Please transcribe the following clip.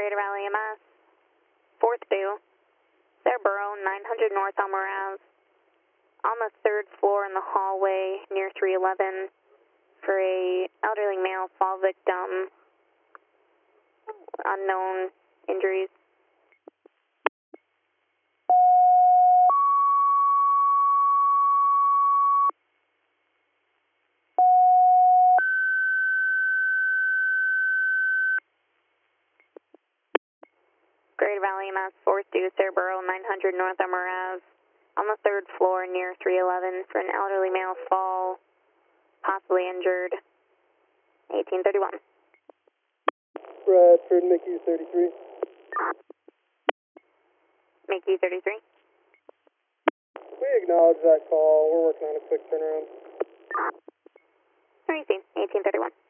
Greater Valley EMS, 4th due, Cerbero, 900 North Elmer Ave, on the 3rd floor in the hallway near 311 for a elderly male fall victim, unknown injuries. Greater Valley EMS, 4th due, Cerbero, 900 North Elmer Ave, on the 3rd floor near 311 for an elderly male fall, possibly injured, 1831. Bradford, Mickey 33. Mickey 33. We acknowledge that call. We're working on a quick turnaround. 1831.